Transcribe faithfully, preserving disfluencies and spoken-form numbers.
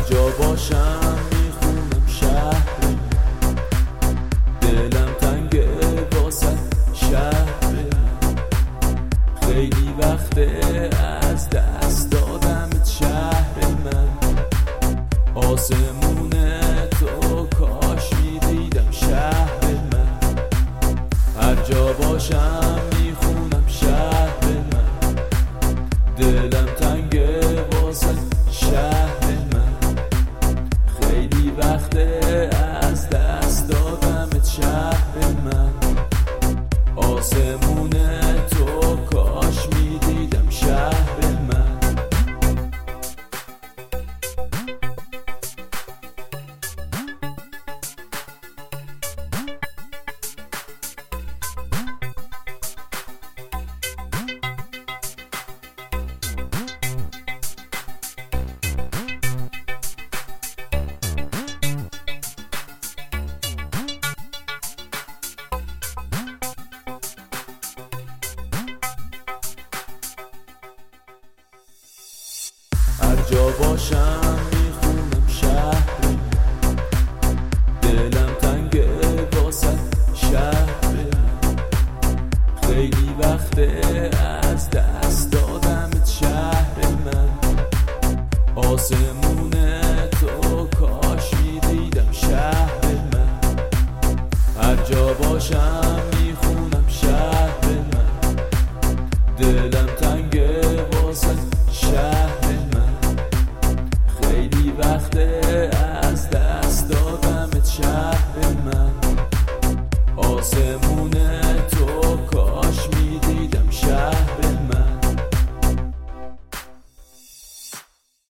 جا باشم میخونم شهر، دلم تنگه واسه شهر. خیلی وقته از دست دادمت شهر من، آسمون تو کاش میدیدم شهر من. هر جا باشم میخونم شهر من، دلم تنگه واسه شهر من. خیلی وقته از دست دادمت شهر من، آسمون تو کاش میدیدم شهر من. هر جا باشم میخونم شهر، دلم تنگه واسه شهر. خیلی وقته از دست دادمت شهر من، آسمون تو کاش میدیدم شهر من. هر جا باشم میخونم شهر من، دلم تنگه واسه شهر من. خیلی وقته از دست دادمت شهر من، آسمونه